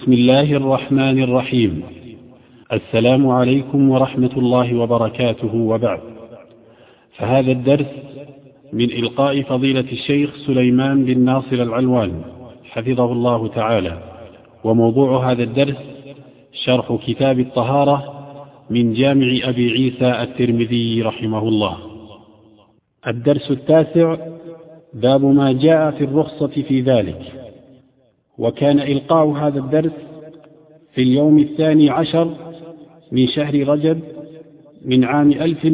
بسم الله الرحمن الرحيم. السلام عليكم ورحمة الله وبركاته، وبعد. فهذا الدرس من إلقاء فضيلة الشيخ سليمان بن ناصر العلوان حفظه الله تعالى، وموضوع هذا الدرس شرح كتاب الطهارة من جامع أبي عيسى الترمذي رحمه الله. الدرس 9: باب ما جاء في الرخصة في ذلك. وكان إلقاء هذا الدرس في اليوم 12 من شهر رجب من عام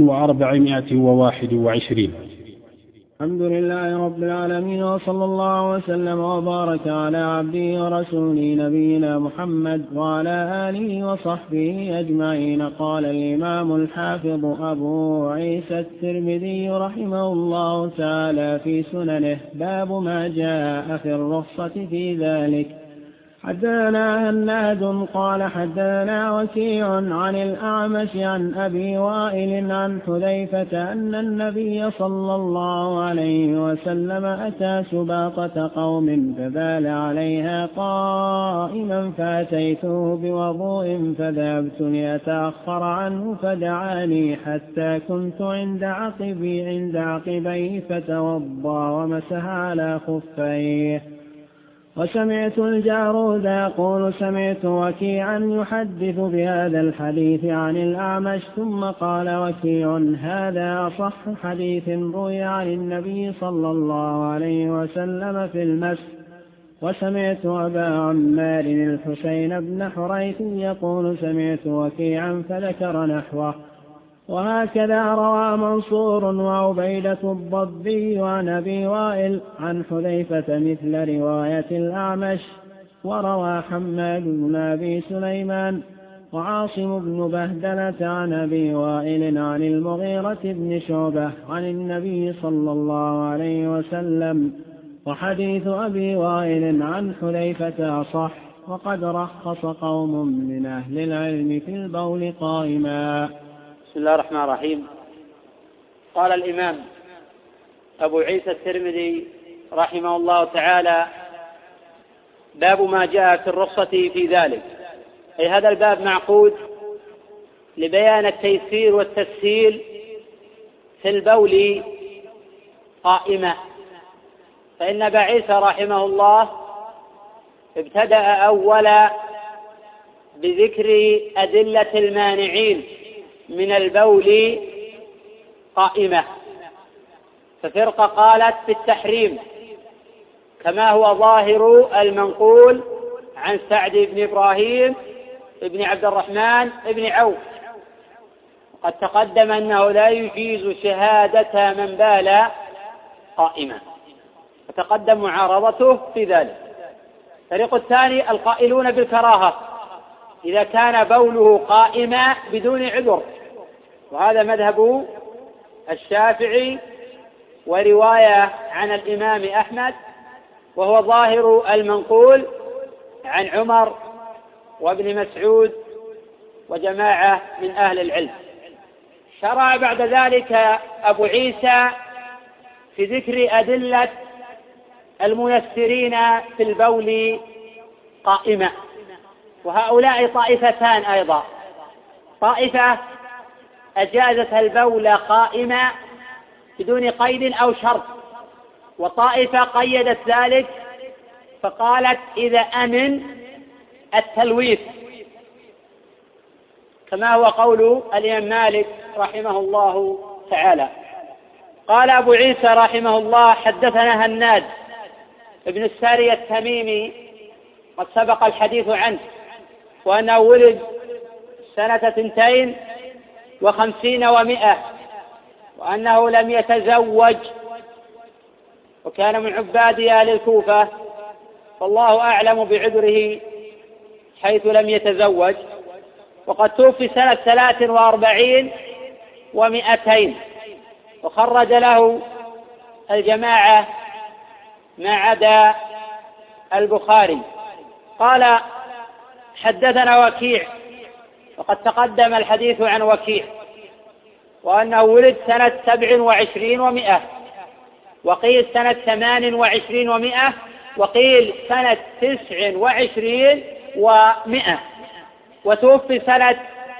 1421. الحمد لله رب العالمين، وصلى الله وسلم وبارك على عبده ورسوله نبينا محمد وعلى آله وصحبه أجمعين. قال الإمام الحافظ أبو عيسى الترمذي رحمه الله تعالى في سننه: باب ما جاء في الرخصة في ذلك. حدثنا هناد قال حدثنا وكيع عن الأعمش عن أبي وائل عن حذيفة أن النبي صلى الله عليه وسلم أتى سباطة قوم فبال عليها قائما، فأتيته بوضوء فذهبت لأتأخر عنه فدعاني حتى كنت عند عقبيه فتوضأ ومسح على خفيه. وسمعت الجارود يقول: سمعت وكيعا يحدث بهذا الحديث عن الأعمش. ثم قال وكيع: هذا أصح حديث روي عن النبي صلى الله عليه وسلم في المسح. وسمعت أبا عمار الحسين بن حريث يقول: سمعت وكيعا فذكر نحوه. وهكذا روى منصور وعبيدة الضبي عن أبي وائل عن حذيفة مثل رواية الأعمش. وروى حماد بن أبي سليمان وعاصم بن بهدلة عن أبي وائل عن المغيرة بن شعبة عن النبي صلى الله عليه وسلم. وحديث أبي وائل عن حذيفة أصح. وقد رخص قوم من أهل العلم في البول قائما. بسم الله الرحمن الرحيم. قال الإمام أبو عيسى الترمذي رحمه الله تعالى: باب ما جاء في الرخصة في ذلك. أي هذا الباب معقود لبيان التيسير والتسهيل في البول قائمة. فإن أبا عيسى رحمه الله ابتدأ أولا بذكر أدلة المانعين من البول قائمة، ففرقة قالت بالتحريم كما هو ظاهر المنقول عن سعد بن إبراهيم بن عبد الرحمن بن عوف. وقد تقدم أنه لا يجيز شهادة من بال قائمة، فتقدم معارضته في ذلك. الفريق الثاني القائلون بالكراهة إذا كان بوله قائما بدون عذر، وهذا مذهب الشافعي ورواية عن الإمام أحمد، وهو ظاهر المنقول عن عمر وابن مسعود وجماعة من أهل العلم. شرع بعد ذلك أبو عيسى في ذكر أدلة الميسرين في البول قائمة، وهؤلاء طائفتان أيضا: طائفة أجازت البول قائمة بدون قيد أو شرط، وطائفة قيدت ذلك فقالت إذا أمن التلويث، كما هو قول الإمام مالك رحمه الله تعالى. قال أبو عيسى رحمه الله: حدثنا هناد ابن الساري التميمي، قد سبق الحديث عنه، وأنه ولد سنة 52 و100، وأنه لم يتزوج، وكان من عباد أهل الكوفة، فالله أعلم بعذره حيث لم يتزوج. وقد توفي سنة 43 و200، وخرج له الجماعة ما عدا البخاري. قال: حدثنا وكيع، وقد تقدم الحديث عن وكيع، وأنه ولد سنة 27 و100، وقيل سنة 28 و100، وقيل سنة 29 و100، وتوفي سنة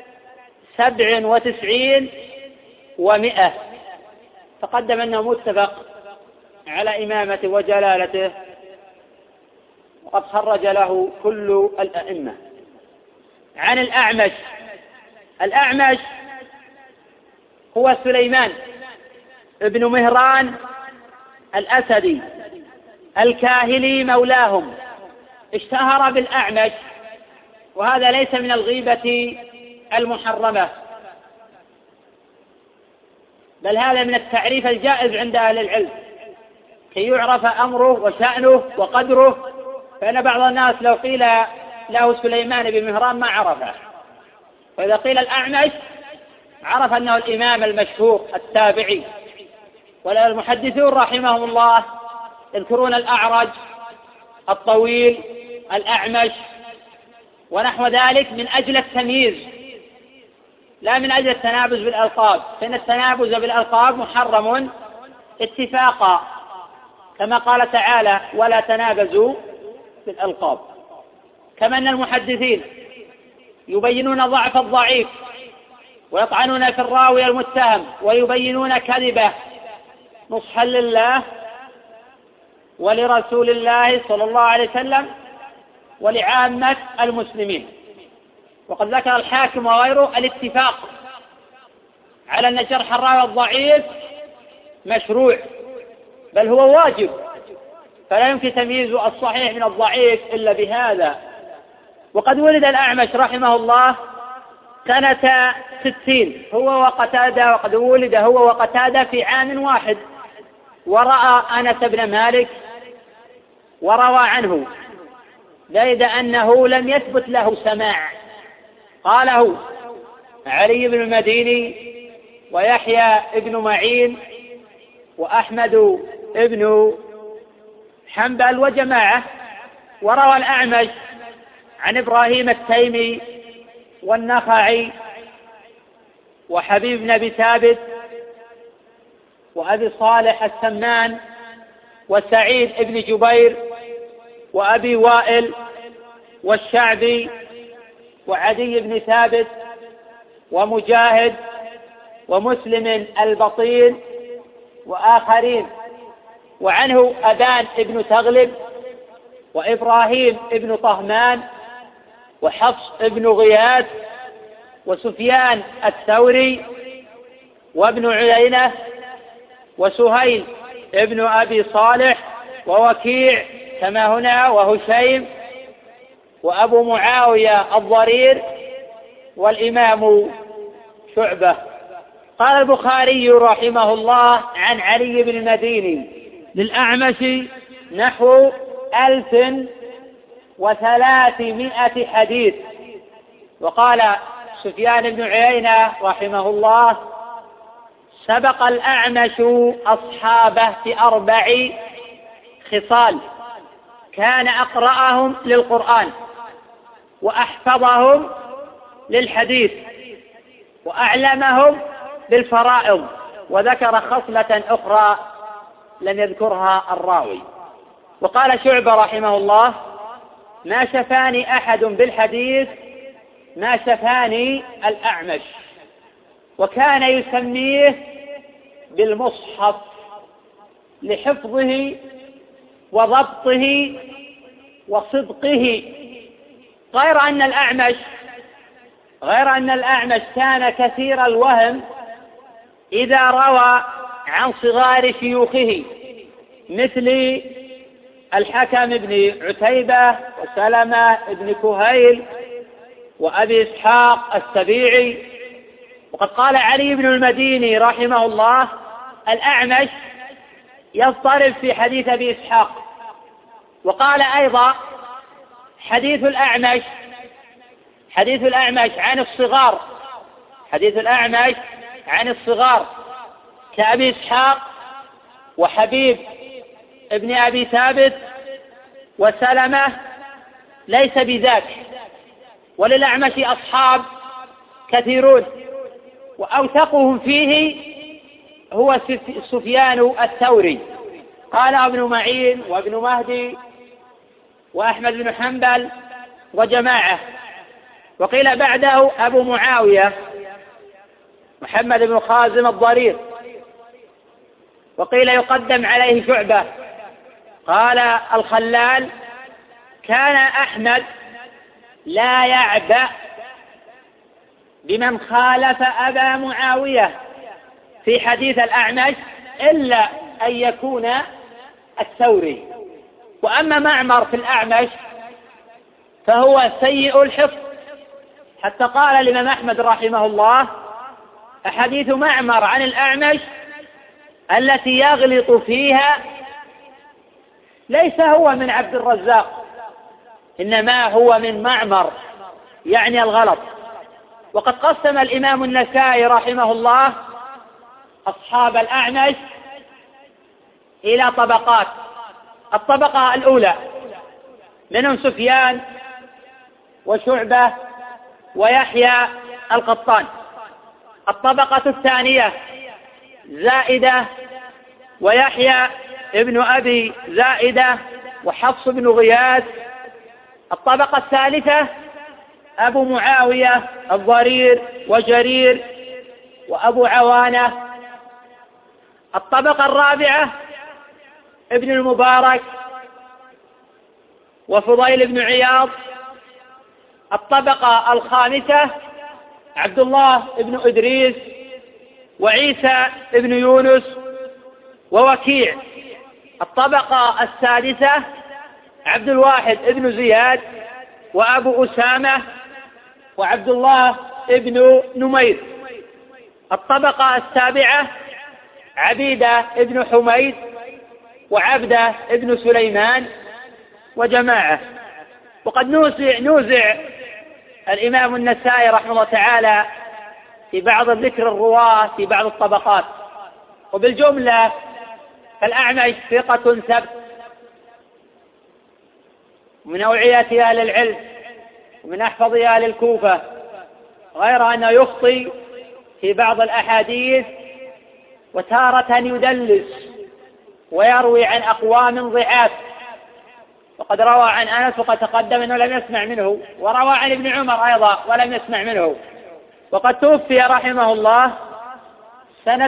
97 و100. تقدم أنه متفق على إمامته وجلالته، وقد خرج له كل الأئمة. عن الأعمش هو سليمان ابن مهران الأسدي الكاهلي مولاهم، اشتهر بالأعمش، وهذا ليس من الغيبة المحرمة، بل هذا من التعريف الجائز عند أهل العلم كي يعرف أمره وشأنه وقدره، فإن بعض الناس لو قيل له سليمان بن مهران ما عرفه، وإذا قيل الأعمش عرف أنه الإمام المشهور التابعي. والمحدثون رحمهم الله يذكرون الأعرج، الطويل، الأعمش ونحو ذلك من أجل التمييز، لا من أجل التنابز بالألقاب، فإن التنابز بالألقاب محرم اتفاقا، كما قال تعالى: ولا تنابزوا بالألقاب. كما أن المحدثين يبينون ضعف الضعيف، ويطعنون في الراوي المتهم، ويبينون كذبه نصحا لله ولرسول الله صلى الله عليه وسلم ولعامة المسلمين. وقد ذكر الحاكم وغيره الاتفاق على أن جرح الراوي الضعيف مشروع، بل هو واجب، فلا يمكن تمييز الصحيح من الضعيف إلا بهذا. وقد ولد الأعمش رحمه الله سنة 60 هو وقتادة، وقد ولد هو وقتادة في عام واحد، ورأى أنس بن مالك وروى عنه، زائد أنه لم يثبت له سماع، قاله علي بن المديني ويحيى بن معين وأحمد بن حنبل وجماعة. وروى الأعمش عن إبراهيم التيمي والنخعي وحبيب بن أبي ثابت وأبي صالح السمان وسعيد بن جبير وأبي وائل والشعبي وعدي بن ثابت ومجاهد ومسلم البطين وآخرين. وعنه أبان بن تغلب وإبراهيم بن طهمان وحفص بن غياث وسفيان الثوري وابن عيينة وسهيل ابن أبي صالح ووكيع كما هنا وهشيم وأبو معاوية الضرير والإمام شعبة. قال البخاري رحمه الله عن علي بن المديني للأعمش نحو 1300 حديث. وقال سفيان بن عيينة رحمه الله سبق الأعمش أصحابه ب4 خصال: كان أقرأهم للقرآن، وأحفظهم للحديث، وأعلمهم بالفرائض. وذكر خصلة أخرى لم يذكرها الراوي. وقال شعبة رحمه الله ما شفاني أحد بالحديث ما شفاني الأعمش. وكان يسميه بالمصحف لحفظه وضبطه وصدقه، غير أن الأعمش كان كثير الوهم إذا روى عن صغار شيوخه مثل الحكم بن عتيبة وسلمة بن كهيل وأبي إسحاق السبيعي. وقد قال علي بن المديني رحمه الله الأعمش يضطرب في حديث أبي إسحاق. وقال أيضا حديث الأعمش عن الصغار كأبي إسحاق وحبيب ابن أبي ثابت وسلمة ليس بذاك. وللأعمش أصحاب كثيرون، وأوثقهم فيه هو سفيان الثوري. قال ابن معين وابن مهدي وأحمد بن حنبل وجماعة. وقيل بعده أبو معاوية محمد بن خازم الضرير. وقيل يقدم عليه شعبة. قال الخلال: كان أحمد لا يعبأ بمن خالف أبا معاوية في حديث الأعمش إلا أن يكون الثوري. وأما معمر في الأعمش فهو سيء الحفظ، حتى قال الإمام أحمد رحمه الله: أحاديث معمر عن الأعمش التي يغلط فيها ليس هو من عبد الرزاق، إنما هو من معمر، يعني الغلط. وقد قسم الإمام النسائي رحمه الله أصحاب الأعمش إلى طبقات. الطبقة الأولى منهم سفيان وشعبة ويحيى القطان. الطبقة الثانية زائدة ويحيى ابن أبي زائدة وحفص بن غياث. الطبقة الثالثة أبو معاوية الضرير وجرير وأبو عوانة. الطبقة الرابعة ابن المبارك وفضيل بن عياض. الطبقة الخامسة عبد الله بن إدريس وعيسى بن يونس ووكيع. الطبقة السادسة عبد الواحد بن زياد وأبو أسامة وعبد الله بن نمير. الطبقة السابعة عبيدة بن حميد وعبدة بن سليمان وجماعة. وقد نوزع الإمام النسائي رحمه الله تعالى في بعض ذكر الرواة في بعض الطبقات. وبالجملة فالأعمش ثقة ثبت من أوعية أهل العلم ومن أحفظ أهل الكوفة، غير أنه يخطي في بعض الأحاديث وتارة يدلس ويروي عن أقوام ضعاف. وقد روى عن أنس وقد تقدم أنه لم يسمع منه، وروى عن ابن عمر أيضا ولم يسمع منه. وقد توفي رحمه الله سنة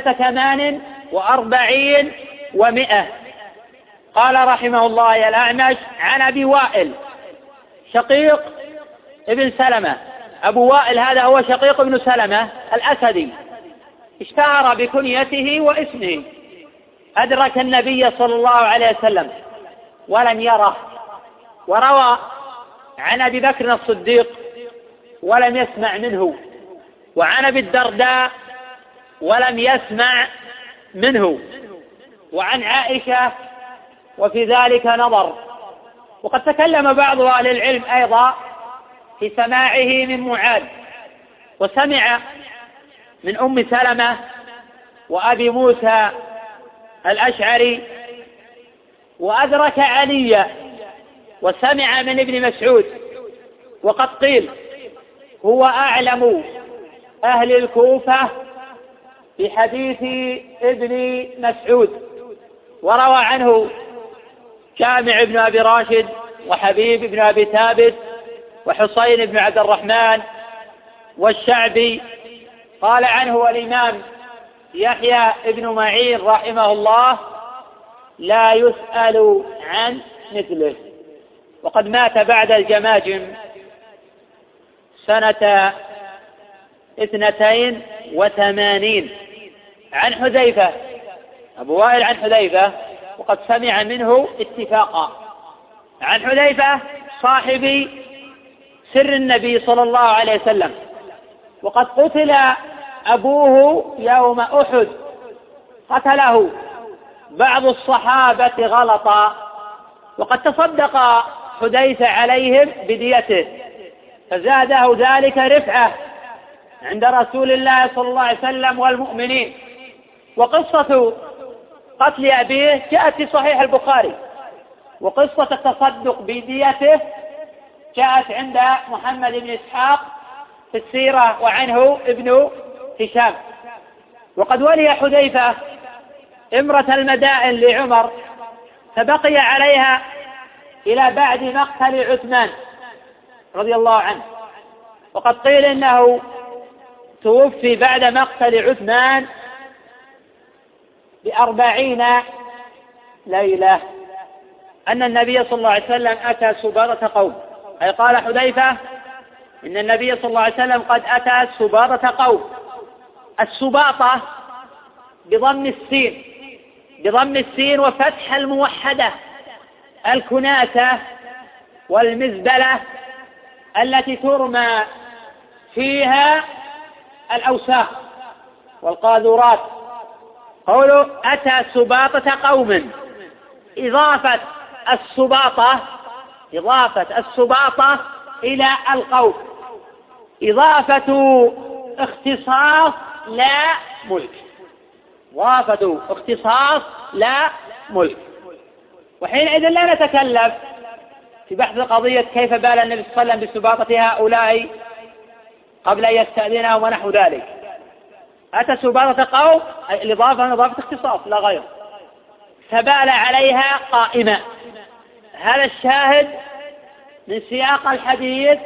48 و100. قال رحمه الله: يا الأعمش عن أبي وائل شقيق ابن سلمة. أبو وائل هذا هو شقيق ابن سلمة الأسدي، اشتهر بكنيته واسمه، أدرك النبي صلى الله عليه وسلم ولم يره، وروى عن أبي بكر الصديق ولم يسمع منه، وعن أبي الدرداء ولم يسمع منه، وعن عائشة وفي ذلك نظر. وقد تكلم بعض أهل العلم أيضا في سماعه من معاذ، وسمع من أم سلمة وأبي موسى الأشعري، وأدرك علي، وسمع من ابن مسعود. وقد قيل هو أعلم أهل الكوفة بحديث ابن مسعود، وروى عنه جامع بن أبي راشد وحبيب بن أبي ثابت وحسين بن عبد الرحمن والشعبي. قال عنه الإمام يحيى بن معين رحمه الله: لا يسأل عن مثله. وقد مات بعد الجماجم سنة 82. عن حذيفة، أبو وائل عن حذيفة، وقد سمع منه اتفاقا. عن حذيفة صاحب سر النبي صلى الله عليه وسلم. وقد قتل أبوه يوم أحد، قتله بعض الصحابة غلطا، وقد تصدق حذيفة عليهم بديته، فزاده ذلك رفعة عند رسول الله صلى الله عليه وسلم والمؤمنين. وقصة قتل أبيه جاءت في صحيح البخاري، وقصة التصدق بديته جاءت عند محمد بن إسحاق في السيرة، وعنه ابن هشام. وقد ولي حذيفة امرة المدائن لعمر، فبقي عليها إلى بعد مقتل عثمان، رضي الله عنه، وقد قيل إنه توفي بعد مقتل عثمان ب40 ليلة، أن النبي صلى الله عليه وسلم أتى سباطة قوم، أي قال حذيفة إن النبي صلى الله عليه وسلم قد أتى سباطة قوم. السباطة بضم السين وفتح الموحدة، الكناسة والمزبلة التي ترمى فيها الأوساخ والقاذورات. قوله أتى سباطة قوم، إضافة السباطة إلى القوم إضافة اختصاص لا ملك، وحينئذ لا نتكلم في بحث قضية كيف بال النبي صلى الله عليه وسلم بسباطة هؤلاء قبل أن يستأذنهم ونحو ذلك. أتى سباطة قوم، الإضافة إضافة اختصاص لا غير، فبال عليها قائمة. هذا الشاهد من سياق الحديث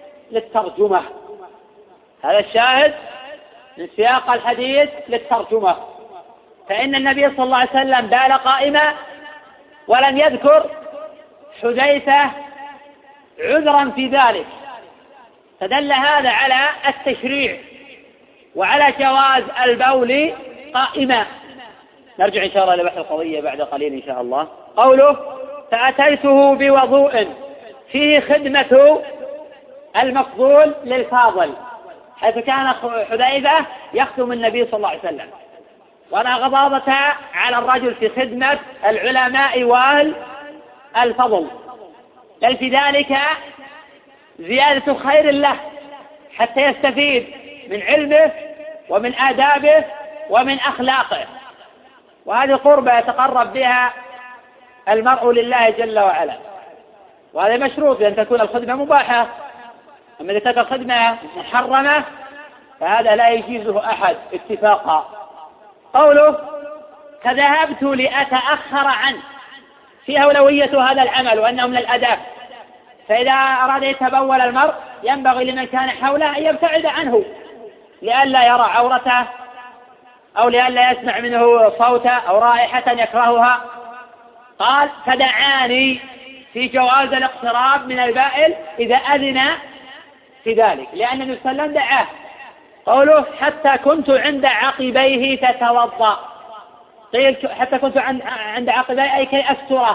للترجمة، فإن النبي صلى الله عليه وسلم بال قائمة ولم يذكر حذيفة عذرا في ذلك، فدل هذا على التشريع وعلى جواز البول قائمة. نرجع إن شاء الله لبحث القضية بعد قليل إن شاء الله. قوله فأتيته بوضوء فيه خدمة المفضول للفاضل، حيث كان حذيفة يخدم النبي صلى الله عليه وسلم، ولا غضاضة على الرجل في خدمة العلماء والفضل، بل في ذلك زيادة خير له حتى يستفيد من علمه ومن آدابه ومن أخلاقه، وهذه قربة يتقرب بها المرء لله جل وعلا، وهذا مشروط بأن تكون الخدمة مباحة. أما إذا كانت الخدمة محرمة فهذا لا يجيزه أحد اتفاقا. قوله فذهبت لأتأخر عنه، في أولوية هذا العمل وأنه من الأداب، فإذا أراد يتبول المرء ينبغي لمن كان حوله أن يبتعد عنه لئلا يرى عورته أو لئلا يسمع منه صوتا أو رائحة يكرهها. قال فدعاني في جواز الاقتراب من البائل إذا أذن في ذلك، لأن النبي صلى الله عليه وسلم دعاه. قوله حتى كنت عند عقبيه تتوضأ، قيل حتى كنت عند عقبيه أي كي أستره،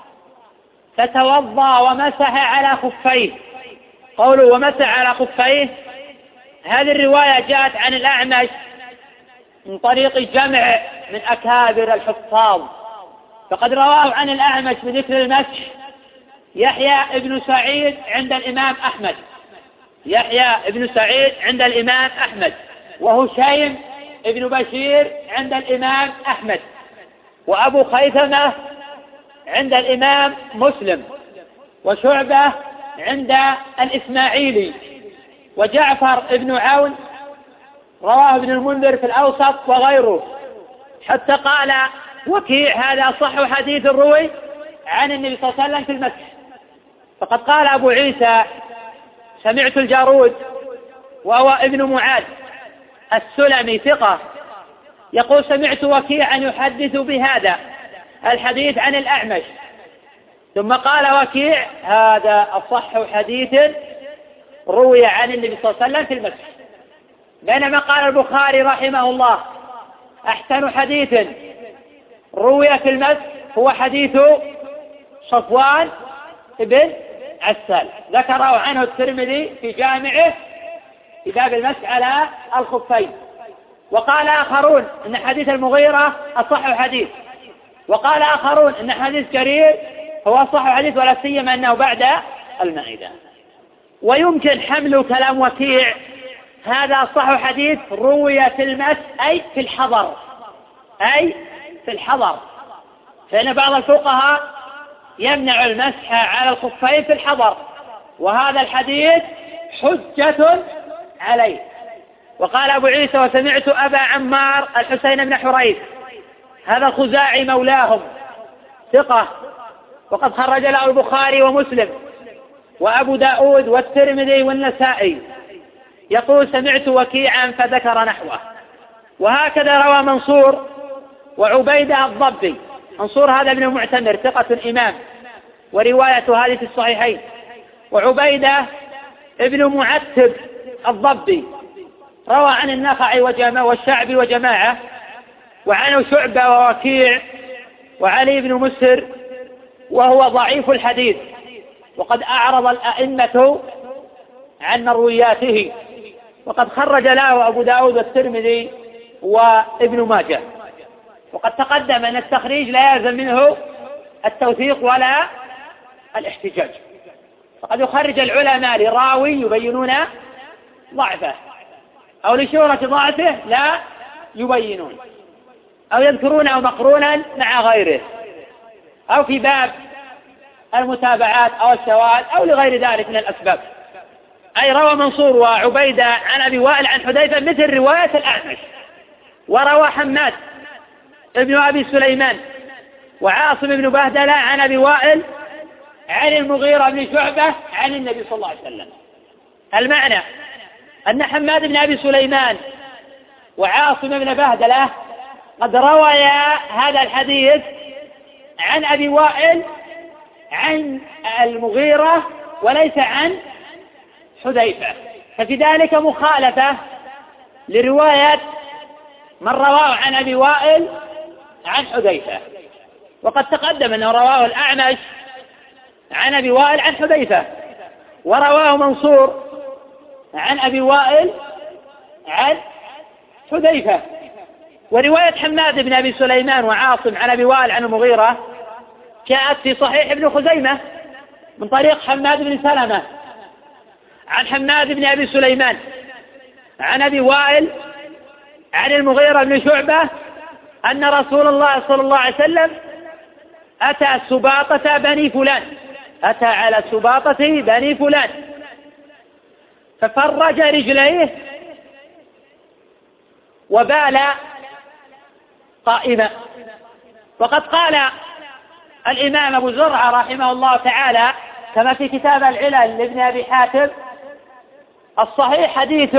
فتوضأ ومسح على خفيه. قوله ومسح على خفيه، هذه الرواية جاءت عن الأعمش من طريق جمع من أكابر الحفاظ، فقد رواه عن الأعمش بذكر المسح يحيى ابن سعيد عند الإمام أحمد، وهشيم ابن بشير عند الإمام أحمد، وأبو خيثمة عند الإمام مسلم، وشعبة عند الإسماعيلي، وجعفر ابن عون رواه ابن المنذر في الأوسط وغيره، حتى قال وكيع هذا صح حديث روي عن النبي صلى الله عليه وسلم في المسح. فقد قال أبو عيسى سمعت الجارود وهو ابن معاذ السلمي ثقة يقول سمعت وكيعا يحدث بهذا الحديث عن الأعمش، ثم قال وكيع هذا أصح حديث روي عن النبي صلى الله عليه وسلم في المسح، بينما قال البخاري رحمه الله أحسن حديث روي في المسح هو حديث صفوان بن عسال، ذكره عنه الترمذي في جامعه في باب المسح على الخفين. وقال آخرون إن حديث المغيرة أصح حديث، وقال آخرون إن حديث جرير هو أصح حديث، ولا سيما أنه بعد المائدة. ويمكن حمل كلام وكيع هذا أصح حديث روي في المسح أي في الحضر، فإن بعض الفقهاء يمنع المسح على الخفين في الحضر، وهذا الحديث حجة عليه. وقال أبو عيسى وسمعت أبا عمار الحسين بن حريث، هذا خزاعي مولاهم ثقة، وقد خرج له البخاري ومسلم، وأبو داود والترمذي والنسائي يقول سمعت وكيعا فذكر نحوه. وهكذا روى منصور وعبيدة الضبي. منصور هذا ابن المعتمر ثقة إمام، ورواية هذه في الصحيحين. وعبيدة ابن معتب الضبي روى عن النخعي والشعبي وجماعة، وعنه شعبة ووكيع وعلي بن مسهر، وهو ضعيف الحديث، وقد أعرض الأئمة عن مروياته، وقد خرج له أبو داود والترمذي وابن ماجه. وقد تقدم أن التخريج لا يلزم منه التوثيق ولا الاحتجاج، فقد يخرج العلماء لراوي يبينون ضعفه، أو لشهرة ضعفه لا يبينون، أو يذكرونه مقرونا مع غيره، أو في باب المتابعات أو الشواذ أو لغير ذلك من الأسباب. أي روى منصور وعبيدة عن أبي وائل عن حذيفة مثل رواية الأعمش. وروى حماد ابن أبي سليمان وعاصم بن بهدلة عن أبي وائل عن المغيرة بن شعبة عن النبي صلى الله عليه وسلم. المعنى أن حماد بن أبي سليمان وعاصم بن بهدلة قد رويا هذا الحديث عن أبي وائل عن المغيرة وليس عن حذيفة، ففي ذلك مخالفة لرواية من رواه عن أبي وائل عن حذيفة. وقد تقدم أنه رواه الأعمش عن أبي وائل عن حذيفة، ورواه منصور عن أبي وائل عن حذيفة. ورواية حماد بن أبي سليمان وعاصم عن أبي وائل عن المغيرة جاءت في صحيح ابن خزيمة من طريق حماد بن سلمة عن حماد بن أبي سليمان عن أبي وائل عن المغيرة بن شعبة أن رسول الله صلى الله عليه وسلم أتى سباطة بني فلان، أتى على سباطة بني فلان ففرج رجليه وبال قائما. وقد قال الإمام أبو زرعة رحمه الله تعالى كما في كتاب العلل لابن أبي حاتم: الصحيح حديث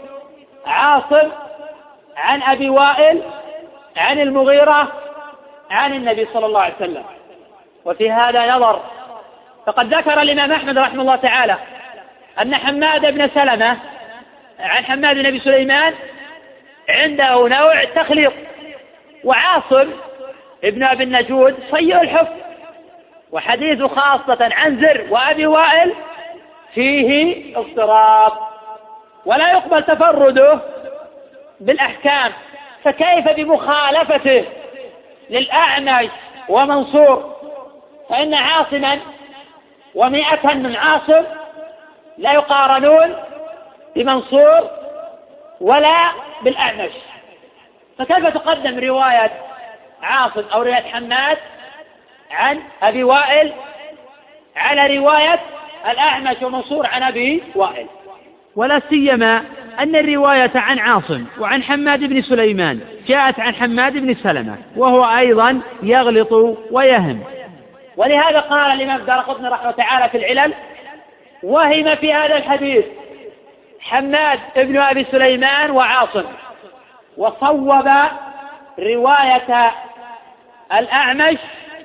عاصم عن أبي وائل عن المغيرة عن النبي صلى الله عليه وسلم. وفي هذا نظر، فقد ذكر الإمام أحمد رحمه الله تعالى أن حماد بن سلمة عن حماد بن أبي سليمان عنده نوع تخليط، وعاصم ابن أبي النجود سيء الحفظ، وحديث خاصة عن زر وأبي وائل فيه اضطراب، ولا يقبل تفرده بالأحكام، فكيف بمخالفته للأعمش ومنصور؟ فإن عاصما ومئة من عاصم لا يقارنون بمنصور ولا بالأعمش، فكيف تقدم رواية عاصم أو رواية حماد عن أبي وائل على رواية الأعمش ومنصور عن أبي وائل؟ ولا سيما أن الرواية عن عاصم وعن حماد بن سليمان جاءت عن حماد بن سلمة، وهو أيضا يغلط ويهم. ولهذا قال الإمام الدارقطني رحمه تعالى في العلل: وهم في هذا الحديث حماد بن أبي سليمان وعاصم، وصوب رواية الأعمش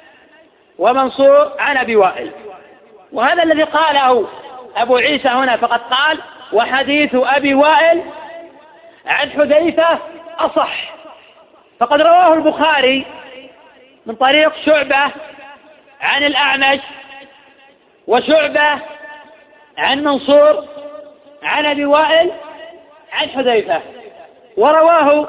ومنصور عن أبي وائل. وهذا الذي قاله أبو عيسى هنا، فقد قال: وحديث أبي وائل عن حذيفة أصح. فقد رواه البخاري من طريق شعبة عن الأعمش، وشعبة عن منصور عن أبي وائل عن حذيفة، ورواه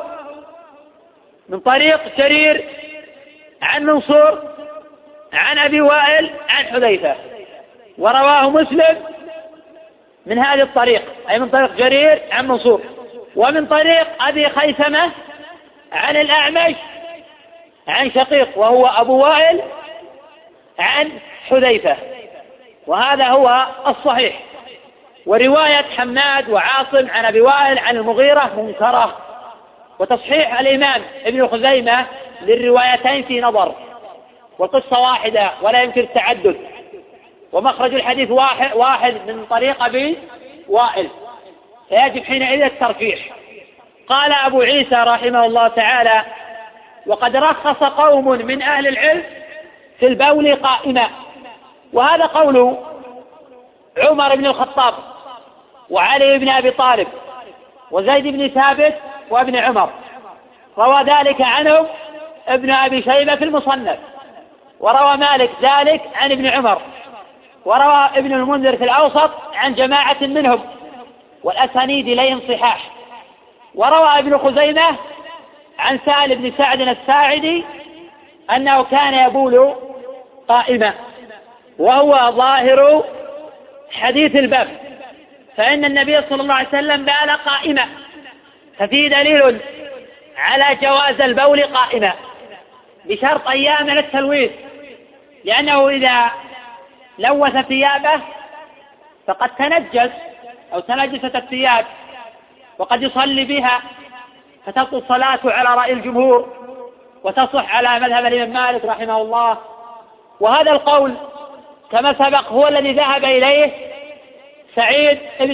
من طريق جرير عن منصور عن أبي وائل عن حذيفة، ورواه مسلم من هذه الطريق، أي من طريق جرير عن منصور، ومن طريق أبي خيثمة عن الأعمش عن شقيق وهو أبو وائل عن حذيفة، وهذا هو الصحيح. ورواية حماد وعاصم عن أبي وائل عن المغيرة منكرة، وتصحيح الإمام ابن خزيمة للروايتين في نظر، والقصة واحدة ولا يمكن التعدد، ومخرج الحديث واحد من طريق أبي وائل، فيجب حينئذ الترجيح. قال أبو عيسى رحمه الله تعالى: وقد رخص قوم من أهل العلم في البول قائما. وهذا قول عمر بن الخطاب وعلي بن أبي طالب وزيد بن ثابت وابن عمر، روى ذلك عنهم ابن أبي شيبة في المصنف، وروى مالك ذلك عن ابن عمر، وروى ابن المنذر في الأوسط عن جماعة منهم، والأسانيد لهم صحاح. وروى ابن خزيمة عن سهل بن سعد الساعدي أنه كان يبول قائما، وهو ظاهر حديث الباب، فإن النبي صلى الله عليه وسلم بال قائما، ففيه دليل على جواز البول قائما بشرط أيام من التلويث، لأنه إذا لوث ثيابه فقد تنجس أو تنجست الثياب وقد يصلي بها، فتبطل صلاته على رأي الجمهور وتصح على مذهب الإمام مالك رحمه الله. وهذا القول كما سبق هو الذي ذهب إليه سعيد بن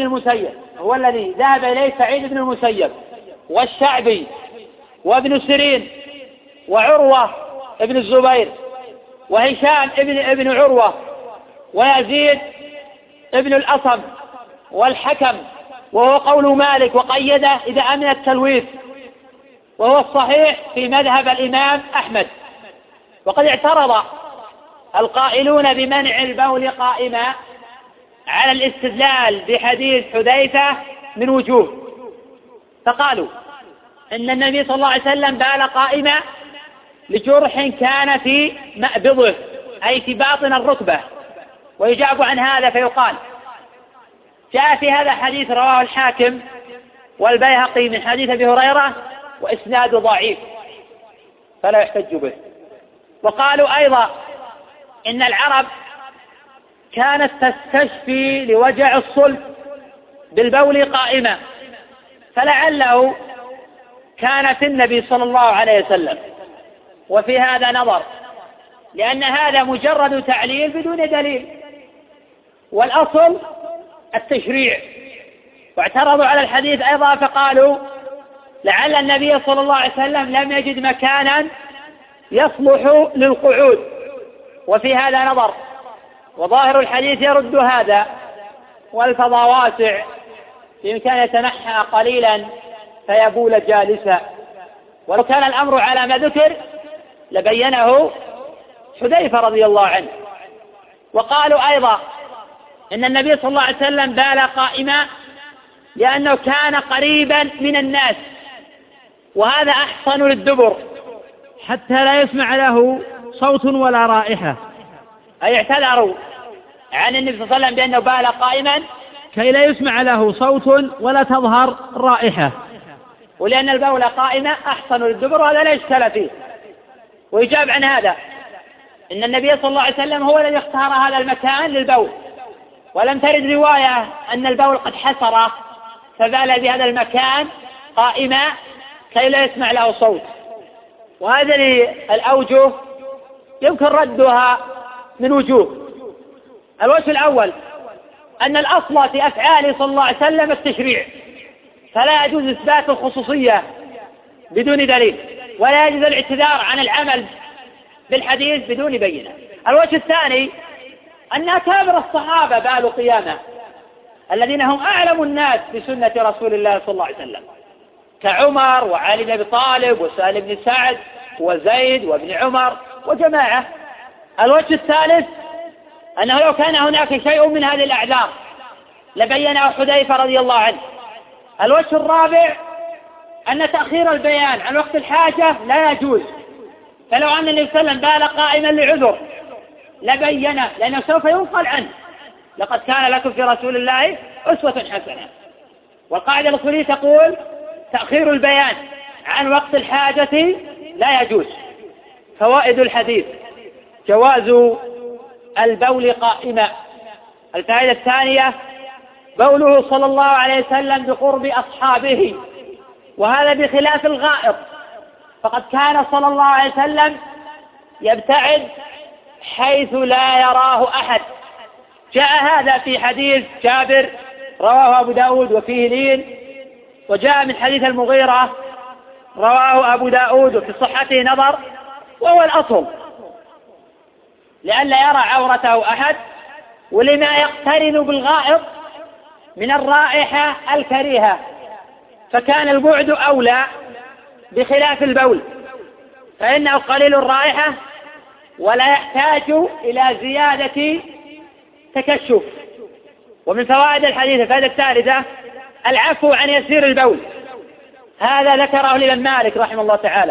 المسيب والشعبي وابن سيرين وعروة ابن الزبير وهشام ابن عروة ويزيد ابن الأصم والحكم، وهو قول مالك وقيده إذا أمن التلويث، وهو الصحيح في مذهب الإمام أحمد. وقد اعترض القائلون بمنع البول قائما على الاستدلال بحديث حذيفة من وجوه، فقالوا إن النبي صلى الله عليه وسلم بال قائما لجرح كان في مأبضه أي في باطن الركبة، ويجاب عن هذا فيقال: جاء في هذا حديث رواه الحاكم والبيهقي من حديث أبي هريرة وإسناد ضعيف فلا يحتج به. وقالوا أيضا إن العرب كانت تستشفي لوجع الصلب بالبول قائما، فلعله كان في النبي صلى الله عليه وسلم. وفي هذا نظر، لأن هذا مجرد تعليل بدون دليل، والأصل التشريع. واعترضوا على الحديث أيضا فقالوا لعل النبي صلى الله عليه وسلم لم يجد مكانا يصلح للقعود، وفي هذا نظر، وظاهر الحديث يرد هذا، والفضاء واسع بإمكان يتنحى قليلا فيبول جالسا. ولو كان الأمر على ما ذكر لبينه حذيفة رضي الله عنه. وقالوا أيضا إن النبي صلى الله عليه وسلم بال قائما لأنه كان قريبا من الناس، وهذا أحسن للدبر حتى لا يسمع له صوت ولا رائحة، أي اعتذروا عن النبي صلى الله عليه وسلم بأنه بال قائما كي لا يسمع له صوت ولا تظهر رائحة، ولأن البول قائمة أحسن للدبر، وهذا لا إشكال فيه. ويجاب عن هذا إن النبي صلى الله عليه وسلم هو الذي اختار هذا المكان للبول، ولم ترد رواية أن البول قد حسره فبال بهذا المكان قائمة كي لا يسمع له صوت. وهذه الأوجه يمكن ردها من وجوه. الوجه الأول أن الأصل في أفعاله صلى الله عليه وسلم التشريع، فلا يجوز إثبات الخصوصية بدون دليل، ولا يجوز الاعتذار عن العمل بالحديث بدون بينة. الوجه الثاني أن أكابر الصحابة بالوا قيامة الذين هم أعلم الناس بسنة رسول الله صلى الله عليه وسلم، كعمر وعلي بن أبي طالب وسهل بن سعد وزيد وابن عمر وجماعة. الوجه الثالث أنه لو كان هناك شيء من هذه الأعذار لبينه حذيفة رضي الله عنه. الوجه الرابع أن تأخير البيان عن وقت الحاجة لا يجوز، فلو أن النبي صلى الله عليه وسلم بال قائما لعذر لبينه، لأنه سوف ينقل عنه: لقد كان لكم في رسول الله أسوة حسنة. والقاعدة الأصولية تقول تأخير البيان عن وقت الحاجة لا يجوز. فوائد الحديث: جواز البول قائما. الفائدة الثانية بوله صلى الله عليه وسلم بقرب أصحابه، وهذا بخلاف الغائط، فقد كان صلى الله عليه وسلم يبتعد حيث لا يراه أحد، جاء هذا في حديث جابر رواه أبو داود وفيه لين، وجاء من حديث المغيرة رواه أبو داود وفي صحته نظر، وهو الأصل لئلا يرى عورته أحد، ولما يقترن بالغائط من الرائحة الكريهة، فكان البعد أولى بخلاف البول فإنه قليل الرائحة ولا يحتاج إلى زيادة تكشف. ومن فوائد الحديث الفائدة الثالثة العفو عن يسير البول، هذا ذكره الإمام مالك رحمه الله تعالى،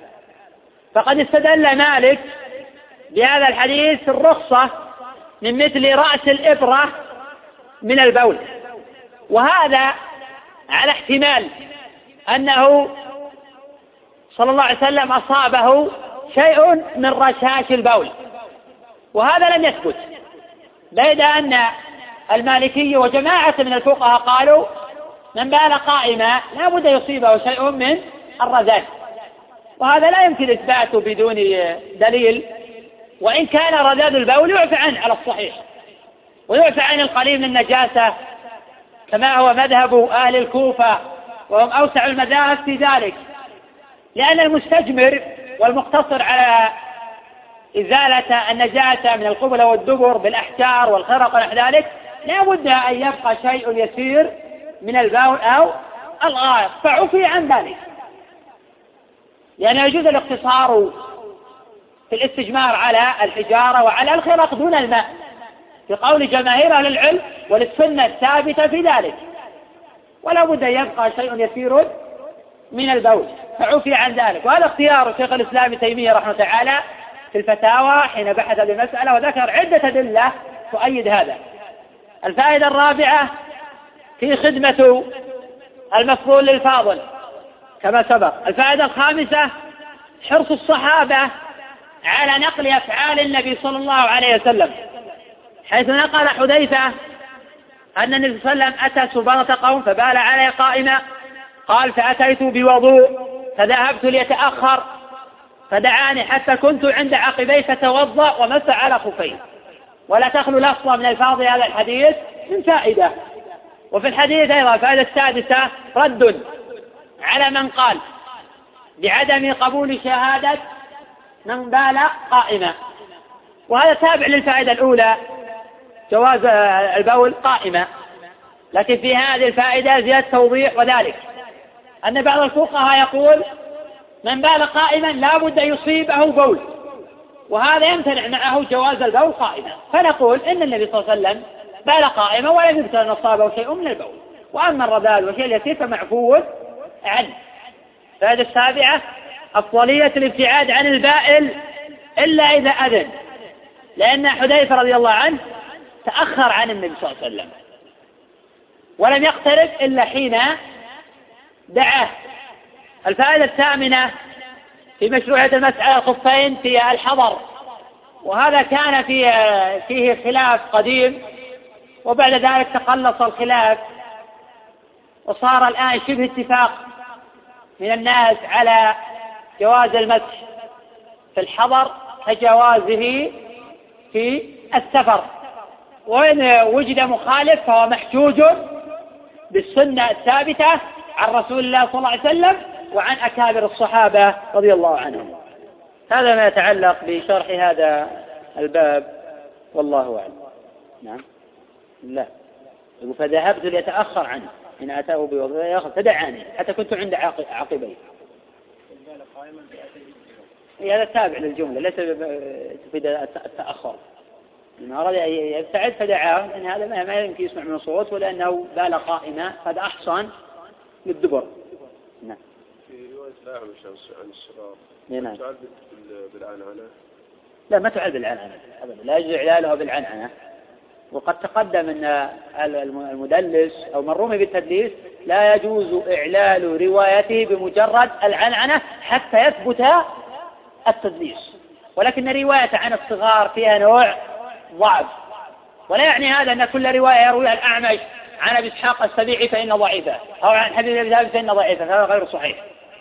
فقد استدل مالك بهذا الحديث الرخصة من مثل رأس الإبرة من البول، وهذا على احتمال أنه صلى الله عليه وسلم أصابه شيء من رشاش البول، وهذا لم يثبت، بيد أن المالكي وجماعة من الفقهاء قالوا من بال قائما لا بد يصيبه شيء من الرذاذ، وهذا لا يمكن إثباته بدون دليل، وإن كان رذاذ البول يعفى عنه على الصحيح، ويعفى عن القليل من النجاسة كما هو مذهب أهل الكوفة، وهم أوسع المذاهب في ذلك، لأن المستجمر والمقتصر على إزالة النجاسة من القبلة والدبر بالأحجار والخرق ونحو ذلك لا بد أن يبقى شيء يسير من البول أو الغائط، فعفي عن ذلك، لأن يجوز الاقتصار في الاستجمار على الحجارة وعلى الخرق دون الماء في قول جماهير أهل العلم، وللسنة الثابتة في ذلك، ولا بد أن يبقى شيء يسير من البول فعفي عن ذلك. وهذا اختيار شيخ الإسلام ابن تيمية رحمه تعالى في الفتاوى حين بحث بالمسألة، وذكر عدة أدلة تؤيد هذا. الفائدة الرابعة في خدمة المفضول للفاضل كما سبق. الفائدة الخامسة حرص الصحابة على نقل أفعال النبي صلى الله عليه وسلم، حيث نقل حذيفة أن النبي صلى الله عليه وسلم أتى سبارة قوم فبال عليه قائما، قال فأتيت بوضوء فذهبت ليتأخر فدعاني حتى كنت عند عقبي فتوضأ ومسح على خفيه. ولا تخلو لفظة من الفاظ هذا الحديث من فائدة. وفي الحديث أيضا الفائدة السادسة رد على من قال بعدم قبول شهادة من بال قائما، وهذا تابع للفائدة الأولى جواز البول قائما، لكن في هذه الفائدة زيادة توضيح، وذلك أن بعض الفقهاء يقول من بال قائما لا بد يصيبه بول، وهذا يمتنع معه جواز البول قائما، فنقول إن النبي صلى الله عليه وسلم بال قائما ولم يذكر أن أصابه شيء من البول، وأما الرذاذ والشيء اليسير فمعفو عنه. الفائدة السابعة أفضلية الابتعاد عن البائل إلا إذا أذن، لأن حذيفة رضي الله عنه تأخر عن النبي صلى الله عليه وسلم ولم يقترب إلا حين دعاه. الفائدة الثامنة في مشروعية المسح على الخفين في الحضر، وهذا كان فيه خلاف قديم، وبعد ذلك تقلص الخلاف وصار الآن شبه اتفاق من الناس على جواز المسح في الحضر كجوازه في السفر، وإن وجد مخالف فهو محجوج بالسنة الثابتة عن رسول الله صلى الله عليه وسلم وعن أكابر الصحابة رضي الله عنهم. هذا ما يتعلق بشرح هذا الباب، والله أعلم. نعم لا، فذهبت ليتأخر عنه حين أتاه بوضوء فدعاني حتى كنت عند عقبيه. هذا تابع للجملة ليس تفيد التأخر، إن أراد أن يبتعد فدعاه، لأن هذا ما يمكن يسمع من الصوت، ولأنه بال قائما هذا أحسن للدبر. نعم. في رواية الأعمش عن الصغار نعم. تعال بالعنعنة؟ لا، ما تعال بالعنعنة أبدا، لا يجوز إعلاله بالعنعنة. وقد تقدم أن المدلس أو من رمي بالتدليس لا يجوز إعلال روايته بمجرد العنعنة حتى يثبت التدليس، ولكن رواية عن الصغار فيها نوع ضعف، ولا يعني هذا أن كل رواية يرويها الأعمش عن أبي إسحاق السبيعي فإن ضعيفة، أو عن حبيب أبي ثابت فإن ضعيفة، فهذا غير صحيح.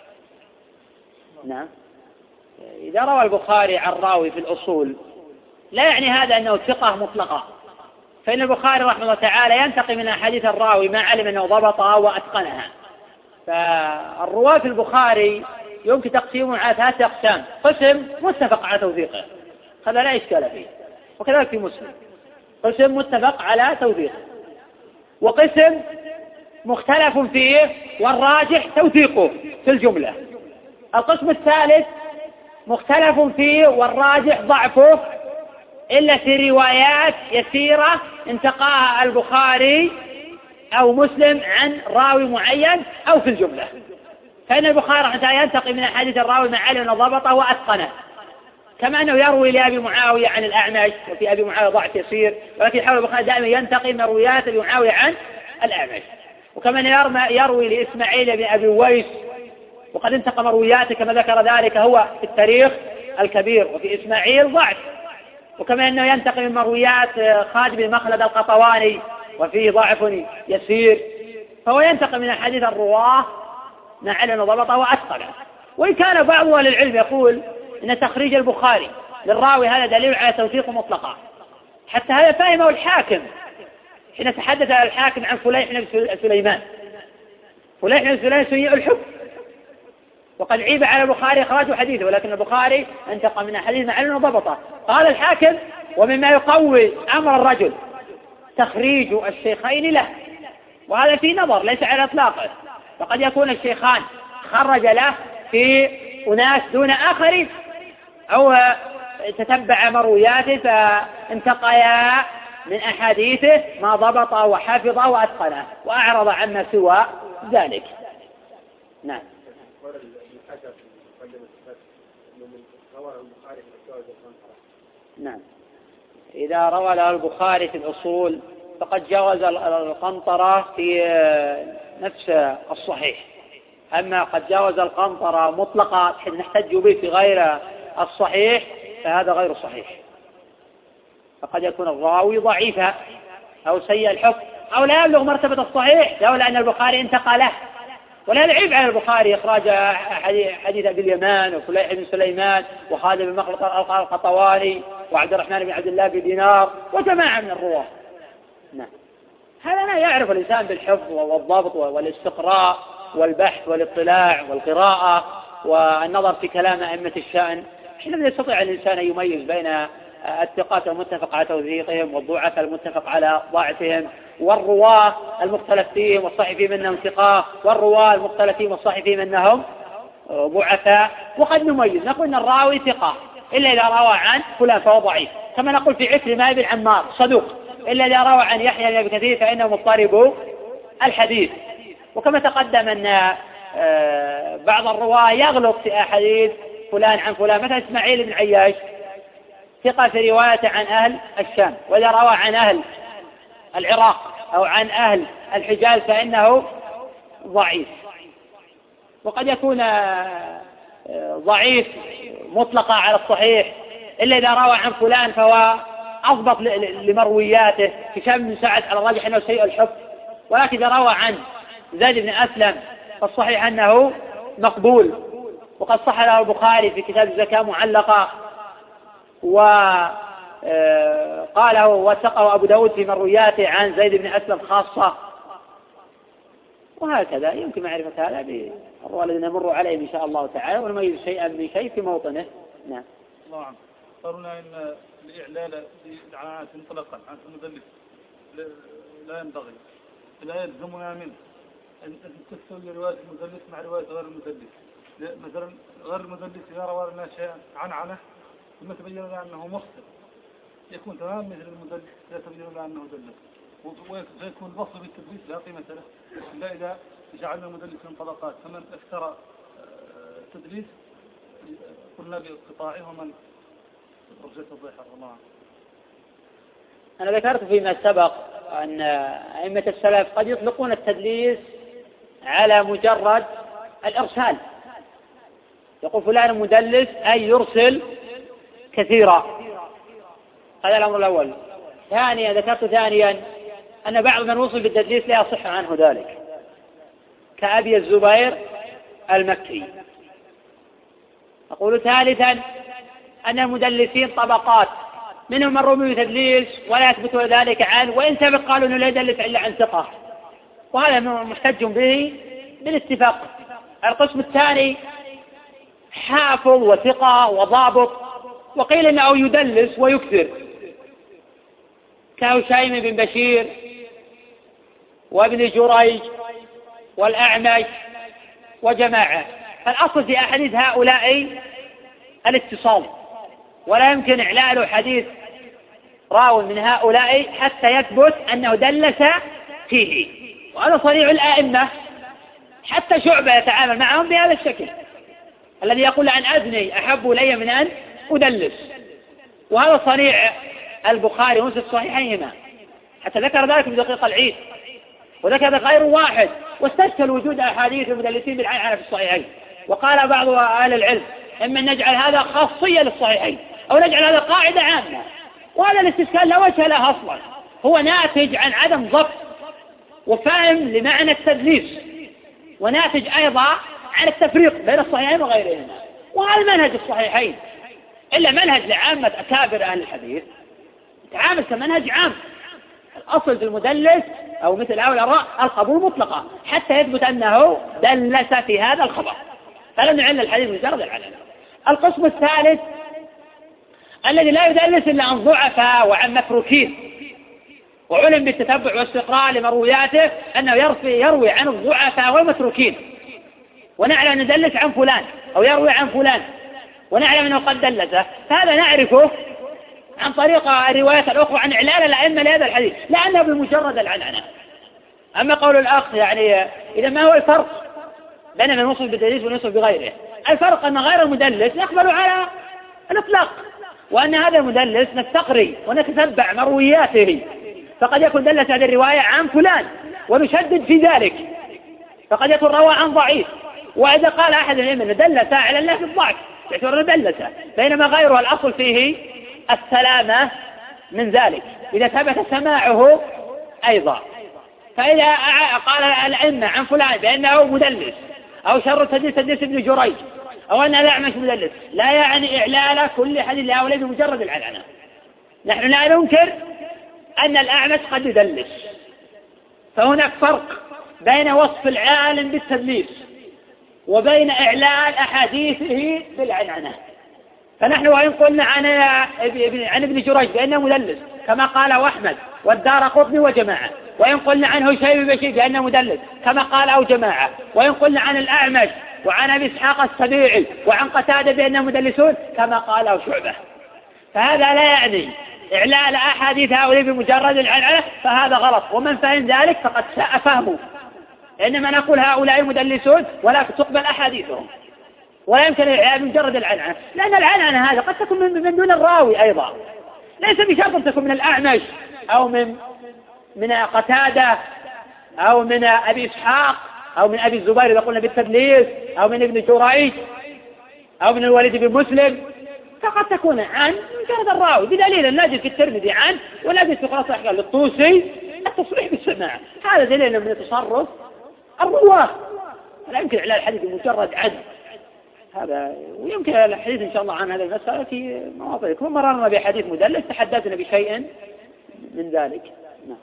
نعم. إذا روى البخاري عن راوي في الأصول لا يعني هذا أنه ثقة مطلقة، فإن البخاري رحمه الله تعالى ينتقي من أحاديث الراوي ما علم أنه ضبطها وأتقنها. فالرواة في البخاري يمكن تقسيمهم على 3 أقسام: قسم متفق على توثيقه، هذا لا إشكال فيه، وكذلك في مسلم قسم متفق على توثيقه، وقسم مختلف فيه والراجح توثيقه في الجملة. القسم الثالث مختلف فيه والراجح ضعفه إلا في روايات يسيرة انتقاها البخاري أو مسلم عن راوي معين أو في الجملة. فإن البخاري حتى ينتقي من أحاديث الراوي ما علم أنه ضبطه وأتقنه، كما أنه يروي لأبي معاوية عن الأعمش، وفي أبي معاوية ضعف يسير، ولكن حول البخاري دائما ينتقي من روايات أبي معاوية عن الأعمش. وكما يروي لإسماعيل بن أبي ويس، وقد انتقى مروياته كما ذكر ذلك هو في التاريخ الكبير، وفي إسماعيل ضعف. وكما أنه ينتقي من مرويات خالد بن مخلد القطواني وفيه ضعف يسير، فهو ينتقي من حديث الرواه ما علم ضبطه وأتقنه. وإن كان بعض أهل العلم يقول إن تخريج البخاري للراوي هذا دليل على توثيقه مطلقا، حتى هذا فهمه الحاكم حين تحدث الحاكم عن فليح بن سليمان. فليح بن سليمان سيء الحكم، وقد عيب على البخاري إخراج حديثه، ولكن البخاري انتقى من حديث ما علم ضبطه. قال الحاكم: ومما يقوي أمر الرجل تخريج الشيخين له، وهذا في نظر ليس على إطلاقه، فقد يكون الشيخان خرج له في أناس دون آخرين، أو تتبع مروياته فانتقيا من أحاديثه ما ضبط وحفظ وأتقنه وأعرض عما سوى ذلك. نعم. نعم، إذا روى له البخاري في الأصول فقد جاوز القنطرة في نفس الصحيح. أما قد جاوز القنطرة مطلقة بحيث نحتج به في غير الصحيح فهذا غير صحيح، فقد يكون الراوي ضعيفا أو سيء الحكم أو لا يبلغ مرتبة الصحيح لولا أن البخاري انتقله. ولا العيب على البخاري إخراج حديث أبي اليمان وفليح بن سليمان وخالد بن مخلد القطواني وعبد الرحمن بن عبد الله بن دينار وجماعة من الرواة. نعم، هذا لا يعرف الإنسان بالحفظ والضبط والاستقراء والبحث والاطلاع والقراءة والنظر في كلام أئمة الشأن، حين يستطيع الإنسان أن يميز بين الثقات المتفق على توثيقهم والضعفاء المتفق على ضعفهم، والرواة المختلف فيهم والصحيح فيهم أنهم ثقات، والرواة المختلف فيهم والصحيح فيهم أنهم ضعفاء. وقد نميز نقول أن الراوي ثقة إلا إذا روى عن فلان فهو ضعيف، كما نقول في عكرمة بن عمار صدوق إلا إذا روى عن يحيى بن أبي كثير فإنه مضطرب الحديث. وكما تقدم أن بعض الرواة يغلط في أحاديث فلان عن فلان، مثلا إسماعيل بن عياش ثقة في رواية عن أهل الشام، وإذا روى عن أهل العراق أو عن أهل الحجاز فإنه ضعيف. وقد يكون ضعيف مطلقة على الصحيح إلا إذا روى عن فلان فهو أضبط لمروياته، هشام بن سعد على الراجح أنه سيء الحفظ، ولكن إذا روى عن زيد بن أسلم فالصحيح أنه مقبول. وقد صح له البخاري في كتاب الزكاة معلقة، وقاله وثقه أبو داود في مروياته عن زيد بن أسلم خاصة. وهكذا يمكن معرفة هذا بالرواة الذين نمر عليهم إن شاء الله تعالى ونميز شيئا من شيء في موطنه. نعم. الله عنه. قالوا إن الإعلال بالعنعنة مطلقا عن المدلس لا ينبغي، لا يلزمنا منه أن تستوي رواية المدلس مع رواية غير المدلس. مثلا غير المدلس إذا روى لنا شيئا عنعنة ثم تبين لنا أنه مخطئ يكون تمام مثل المدلس لا تبين لنا أنه دلس، ويكون الوصف بالتدليس لا قيمة له إلا إذا جعلنا المدلس من طبقات، فمن افترى تدليس قلنا بقطاعه ومن رجت الضيحة. الله. أنا ذكرت فيما سبق أن أئمة السلف قد يطلقون التدليس على مجرد الإرسال، يقول فلان مدلس أي يرسل كثيرا. هذا الأمر الأول. ثانيا ذكرت ثانيا أن بعض من وصل بالتدليس لا يصح عنه ذلك، كأبي الزبير المكي. أقول ثالثا أن المدلسين طبقات، منهم من روي تدليس ولا يثبت ذلك عنه، وإن سبق قالوا أنه لا يدلس إلا عن ثقة، وهذا محتج به بالاتفاق. القسم الثاني حافظ وثقة وضابط، وقيل أنه يدلس ويكثر، كهشيم بن بشير وابن جريج والأعمش وجماعة. فالأصل في أحاديث هؤلاء الاتصال، ولا يمكن إعلال حديث راو من هؤلاء حتى يثبت أنه دلس فيه، وهذا صريح الآئمة. حتى شعبة يتعامل معهم بهذا الشكل، الذي يقول عن أذني أحب إلي من أن أدلس، وهذا صريح البخاري ومسلم الصحيحيهما، حتى ذكر ذلك في دقيق العيد، وذكر غير واحد، واستشكل وجود أحاديث المدلسين بالعنعنة في الصحيحين. وقال بعض أهل العلم إما أن نجعل هذا خاصية للصحيحين أو نجعل هذا قاعدة عامة، وهذا الاستشكال لا وجه له أصلا، هو ناتج عن عدم ضبط وفهم لمعنى التدليس، وناتج أيضا عن التفريق بين الصحيحين وغيرهما. وهذا منهج الصحيحين، إلا منهج لعامة أكابر أهل الحديث تعامل كمنهج عام. الأصل في المدلس أو مثل هؤلاء القبول مطلقا حتى يثبت أنه دلس في هذا الخبر، فلم يعل الحديث مجرد العلم. القسم الثالث الذي لا يدلس إلا عن ضعفاء وعن متروكين، وعلم بالتتبع واستقراء لمروياته أنه يروي عن الضعفاء والمتروكين، ونعلم أن يدلس عن فلان أو يروي عن فلان ونعلم أنه قد دلسه، فهذا نعرفه عن طريق الروايات الأخرى عن إعلان الأئمة لهذا الحديث، لأنه بمجرد العنعنة. أما قول الأخ يعني إذا ما هو الفرق بين من يوصف بالتدليس ويوصف بغيره؟ الفرق أن غير المدلس نقبل على الإطلاق، وأن هذا المدلس نستقري ونتتبع مروياته، فقد يكون دلس هذه الرواية عن فلان ونشدد في ذلك، فقد يكون روى عن ضعيف، وإذا قال أحد الأئمة دلس على الله في الضعف يعتبر دلس، بينما غيره الأصل فيه السلامة من ذلك إذا ثبت سماعه أيضا. فإذا قال الأئمة عن فلان بأنه مدلس أو شر التدليس تدليس ابن جريج أو أن الأعمش مدلس، لا يعني إعلال كل حديث لهؤلاء بمجرد العنعنة. نحن لا ننكر أن الأعمش قد يدلس، فهناك فرق بين وصف العالم بالتدليس وبين إعلال أحاديثه بالعنعنة. فنحن وإن قلنا عن ابن جريج بأنه مدلس كما قاله أحمد والدارقطني وجماعة، وإن قلنا عن هشيم بن بشير بأنه مدلس كما قاله جماعة، وإن قلنا عن الأعمش وعن أبي إسحاق السبيعي وعن قتادة بأنهم مدلسون كما قاله شعبة، فهذا لا يعني إعلال أحاديث هؤلاء بمجرد العنعنة، فهذا غلط، ومن فهم ذلك فقد ساء فهمه. إنما نقول هؤلاء مدلسون ولا تقبل أحاديثهم، ولا يمكن الإعلان بمجرد العنعنة، لأن العنعنة هذا قد تكون من دون الراوي أيضا، ليس بشرط أن تكون من الأعمش أو من قتادة أو من أبي إسحاق أو من أبي الزبير إذا قلنا بالتدليس أو من ابن جريج أو من الوليد بن مسلم، فقد تكون عن مجرد الراوي، بدليل أن نجد في الترمذي عن ونجد في خلاصة أحكام للطوسي التصريح بالسماع، هذا دليل من تصرف الرواه، لا يمكن إعلان الحديث بمجرد عد هذا. ويمكن الحديث إن شاء الله عن هذه المسألة في مواضيع، كما مررنا بحديث مدلس تحدثنا بشيء من ذلك. نعم.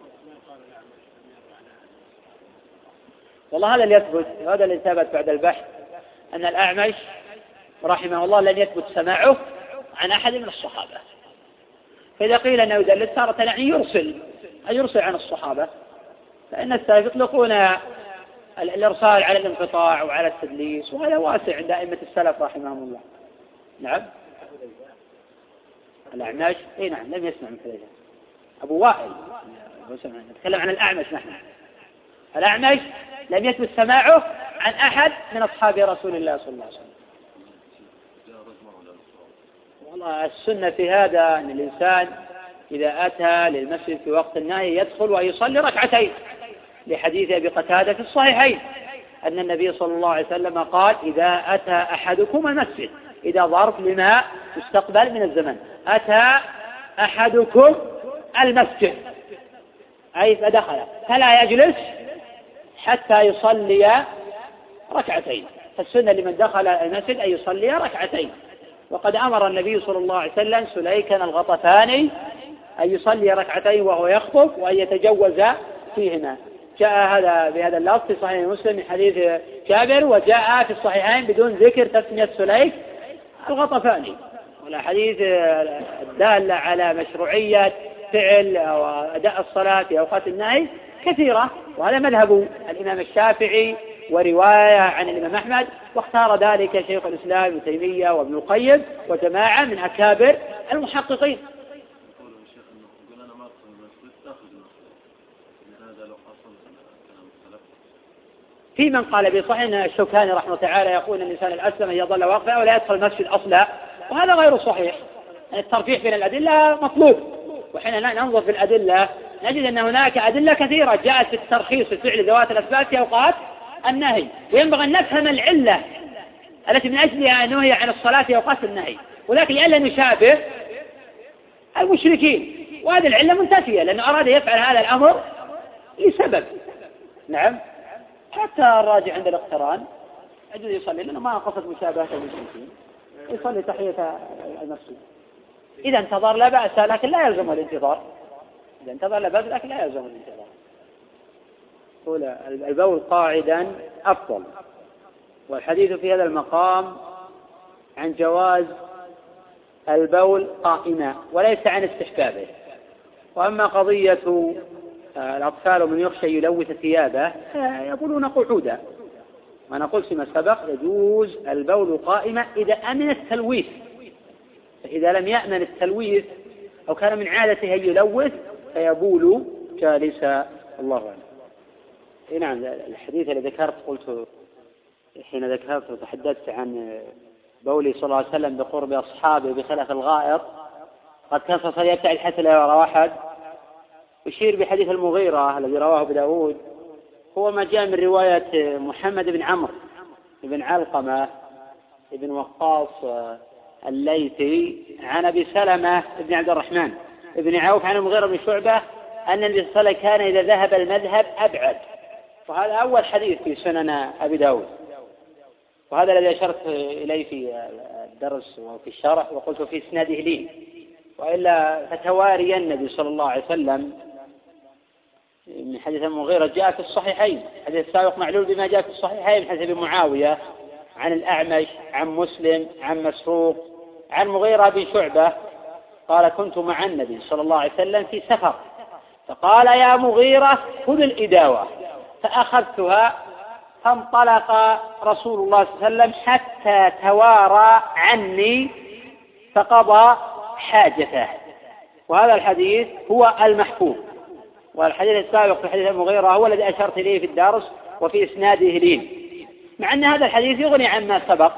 والله هذا اللي يثبت، هذا اللي ثبت بعد البحث أن الأعمش رحمه الله لن يثبت سماعه عن أحد من الصحابة، فإذا قيل أنه يدلس تارة يعني يرسل عن الصحابة، فإن السلف يطلقون الإرسال على الانقطاع وعلى التدليس، وهذا واسع عند أئمة السلف رحمهم الله. نعم. الأعمش نعم لم يسمع من كذا. أبو وائل نتكلم عن الأعمش. نحن الأعمش لم يثبت سماعه عن أحد من أصحاب رسول الله صلى الله عليه وسلم. والله السنة في هذا أن الإنسان إذا أتى للمسجد في وقت النهي يدخل ويصلي ركعتين، لحديث أبي قتادة في الصحيحين أن النبي صلى الله عليه وسلم قال: إذا أتى أحدكم المسجد، إذا ظرف لما يستقبل من الزمن، أتى أحدكم المسجد أي فدخل فلا يجلس حتى يصلي ركعتين. فالسنة لمن دخل المسجد أن يصلي ركعتين، وقد أمر النبي صلى الله عليه وسلم سليكا الغطفاني أن يصلي ركعتين وهو يخطب وأن يتجوز فيهما. جاء هذا بهذا اللفظ في صحيح مسلم من حديث جابر، وجاء في الصحيحين بدون ذكر تسمية سليك الغطفاني. والحديث الدالة على مشروعية فعل أو أداء الصلاة في أوقات النهي كثيرة، وهذا مذهب الإمام الشافعي ورواية عن الإمام أحمد، واختار ذلك شيخ الإسلام ابن تيمية وابن القيم وجماعة من أكابر المحققين. في من قال بصحيح أن الشوكاني رحمه تعالى يقول أن الإنسان الأسلم إذا ظل واقفا ولا يدخل المسجد أصلا، وهذا غير صحيح. الترفيع بين الأدلة مطلوب، وحين ننظر في الأدلة نجد أن هناك أدلة كثيرة جاءت في الترخيص في فعل ذوات الأسباب في أوقات النهي، وينبغي أن نفهم العلة التي من أجلها نهي عن الصلاة في أوقات النهي، ولكن لئلا نشابه المشركين، وهذه العلة منتفية لأنه أراد يفعل هذا الأمر لسبب. نعم، حتى الراجع عند الاقتران يجوز يصلي لأنه ما قصد مشابهة المشركين، يصلي تحية المسجد. إذا انتظر لا بأس، لكن لا يلزم الانتظار. إذا انتظر لا بأس لكن لا يلزم الانتظار. قول البول قاعدا أفضل، والحديث في هذا المقام عن جواز البول قائما وليس عن استحبابه. وأما قضية الأطفال ومن يخشى يلوث ثيابه يقولون قعودا، وأنا قلت فيما سبق يجوز البول قائما إذا أمن التلويث، فإذا لم يأمن التلويث أو كان من عادته أن يلوث فيبول جالسا. الله أعلم. نعم، الحديث الذي ذكرت قلت حين ذكرت وتحدثت عن بولي صلى الله عليه وسلم بقرب أصحابه بخلاف الغائط، قد كان صلى يبتعد حتى لا يرى واحد. يشير بحديث المغيرة الذي رواه أبو داود، هو ما جاء من رواية محمد بن عمرو بن علقمة بن وقاص الليثي عن أبي سلمة بن عبد الرحمن بن عوف عن المغيرة بن شعبة أن النبي صلى الله عليه وسلم كان إذا ذهب المذهب أبعد. وهذا أول حديث في سنن أبي داود، وهذا الذي أشرت إليه في الدرس وفي الشرح وقلت في إسناده لين، وإلا فتواري النبي صلى الله عليه وسلم من حديث المغيرة جاء في الصحيحين، حديث السابق معلول بما جاء في الصحيحين من حديث أبي معاوية عن الأعمش عن مسلم عن مسروق عن مغيرة بن شعبة قال كنت مع النبي صلى الله عليه وسلم في سفر فقال يا مغيرة خذ الإداوة، فأخذتها فانطلق رسول الله صلى الله عليه وسلم حتى توارى عني فقضى حاجته. وهذا الحديث هو المحفوظ، والحديث السابق في حديث المغيرة هو الذي أشرت إليه في الدرس وفي إسناده لين، مع أن هذا الحديث يغني عما سبق،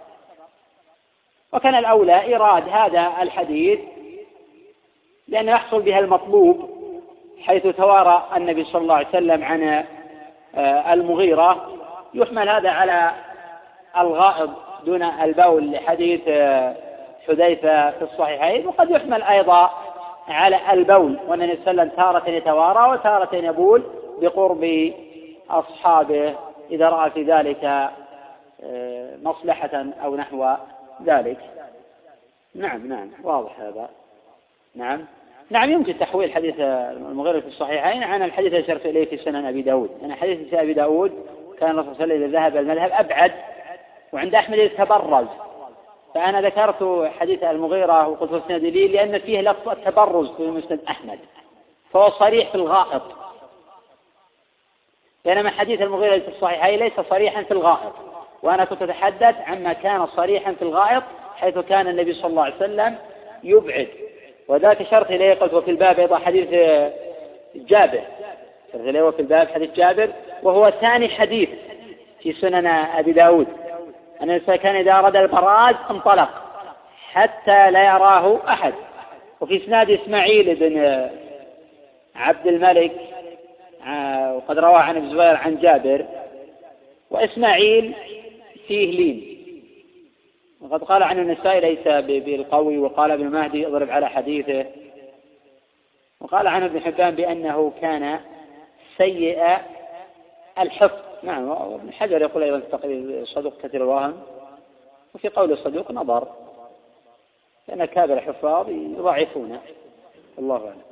وكان الأولى إيراد هذا الحديث لأنه يحصل بها المطلوب، حيث توارى النبي صلى الله عليه وسلم عن المغيرة. يحمل هذا على الغائض دون البول لحديث حذيفة في الصحيحين، وقد يحمل أيضا على البول، وأن النبي صلى الله عليه وسلم تارة يتوارى وتارة يبول بقرب أصحابه إذا رأى في ذلك مصلحة أو نحو ذلك. نعم واضح هذا. نعم يمكن تحويل حديث المغيرة في الصحيحين عن الحديث الذي أشرت إليه في سنن أبي داود، لأن حديث في أبي داود كان الرسول صلى الله عليه وسلم إذا ذهب المذهب أبعد، وعند أحمد يتبرز، فأنا ذكرت حديث المغيرة وقلت السند لي لأن فيه لفظ التبرز في مسند أحمد، فهو صريح في الغائط، بينما حديث المغيرة في الصحيحين ليس صريحا في الغائط، وأنا كنت أتحدث عما كان صريحا في الغائط حيث كان النبي صلى الله عليه وسلم يبعد. وذاك شرط إليه قلت وفي الباب أيضا حديث جابر، شرط إليه وفي الباب حديث جابر، وهو ثاني حديث في سنن أبي داود أن الإنسان كان إذا أراد البراز انطلق حتى لا يراه أحد. وفي إسناد إسماعيل بن عبد الملك وقد روى عن ابن زبير عن جابر، وإسماعيل فيه لين، وقد قال عن النسائي ليس بالقوي، وقال ابن مهدي اضرب على حديثه، وقال عن ابن حبان بأنه كان سيء الحفظ. نعم، وابن حجر يقول أيضا الصدوق كثير الوهم، وفي قول الصدوق نظر، لأن كابر الحفاظ يضعفونه. الله أعلم.